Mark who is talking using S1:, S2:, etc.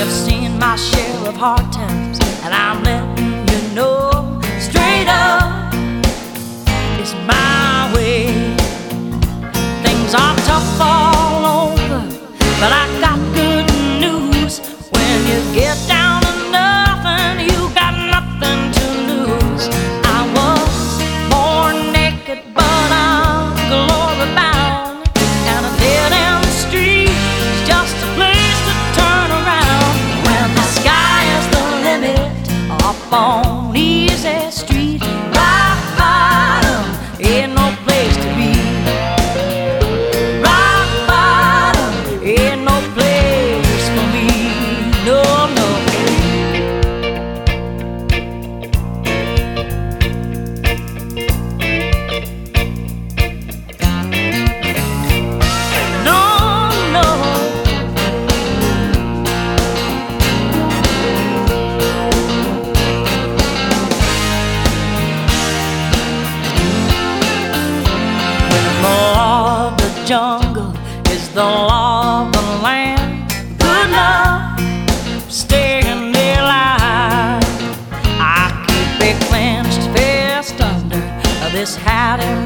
S1: have seen my share of hard times, and I'm letting you know straight up, it's my way. Things are tough all over, but I got good news. When you get down to nothing, you got nothing to lose. I was born naked, but I'm glory bound, and a dead-end street is just a place to turn around. When the sky is the limit up on Easy Street, rock bottom ain't no place to be. Rock bottom ain't no place for me. No, no. No, no. The law of the jungle is the law of the land. Good luck staying alive. I keep a clenched fist under this hat and